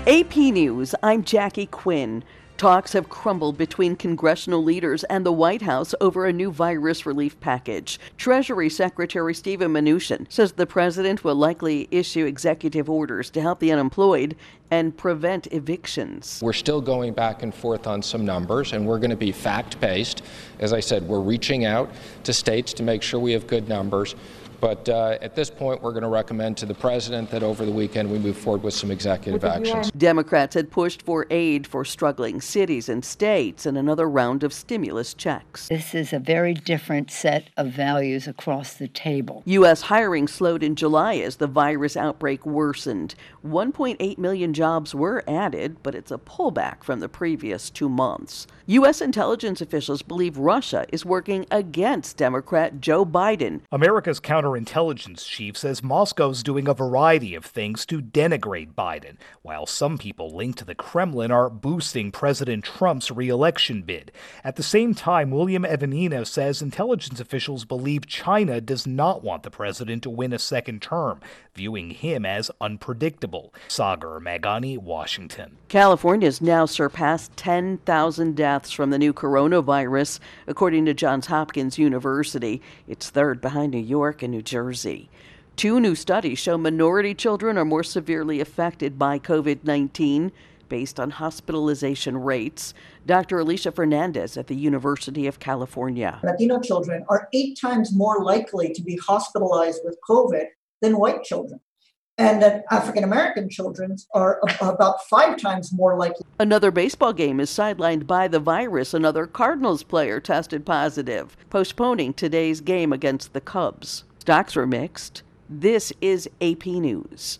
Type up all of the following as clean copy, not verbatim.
AP News, I'm Jackie Quinn. Talks have crumbled between congressional leaders and the White House over a new virus relief package. Treasury Secretary Steven Mnuchin says the president will likely issue executive orders to help the unemployed and prevent evictions. We're still going back and forth on some numbers, and we're going to be fact-based. As I said, we're reaching out to states to make sure we have good numbers. But at this point, we're going to recommend to the president that over the weekend we move forward with some executive actions. Democrats had pushed for aid for struggling cities and states and another round of stimulus checks. This is a very different set of values across the table. U.S. hiring slowed in July as the virus outbreak worsened. 1.8 million jobs were added, but it's a pullback from the previous 2 months. U.S. intelligence officials believe Russia is working against Democrat Joe Biden. America's counterintelligence chief says Moscow's doing a variety of things to denigrate Biden, while some people linked to the Kremlin are boosting President Trump's re-election bid. At the same time, William Evanino says intelligence officials believe China does not want the president to win a second term, viewing him as unpredictable. Sagar Magani, Washington. California's now surpassed 10,000 deaths from the new coronavirus, according to Johns Hopkins University. It's third behind New York and New Jersey. 2 new studies show minority children are more severely affected by COVID-19 based on hospitalization rates. Dr. Alicia Fernandez at the University of California. Latino children are 8 times more likely to be hospitalized with COVID than white children. And that African-American children are about 5 times more likely. Another baseball game is sidelined by the virus. Another Cardinals player tested positive, postponing today's game against the Cubs. Stocks were mixed. This is AP News.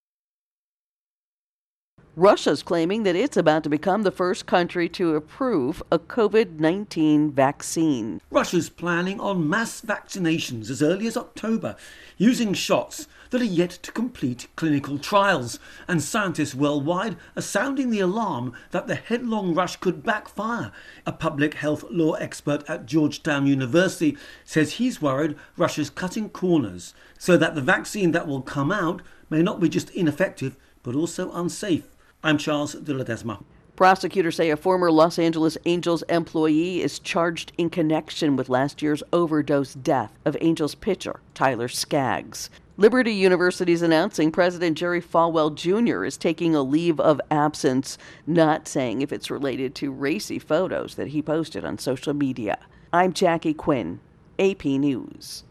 Russia's claiming that it's about to become the first country to approve a COVID-19 vaccine. Russia's planning on mass vaccinations as early as October, using shots that are yet to complete clinical trials. And scientists worldwide are sounding the alarm that the headlong rush could backfire. A public health law expert at Georgetown University says he's worried Russia's cutting corners so that the vaccine that will come out may not be just ineffective, but also unsafe. I'm Charles de Ledesma. Prosecutors say a former Los Angeles Angels employee is charged in connection with last year's overdose death of Angels pitcher Tyler Skaggs. Liberty University is announcing President Jerry Falwell Jr. is taking a leave of absence, not saying if it's related to racy photos that he posted on social media. I'm Jackie Quinn, AP News.